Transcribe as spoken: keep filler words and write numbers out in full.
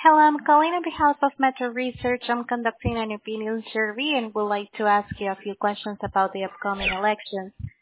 Hello, I'm calling on behalf of Metro Research. I'm conducting an opinion survey and would like to ask you a few questions about the upcoming elections.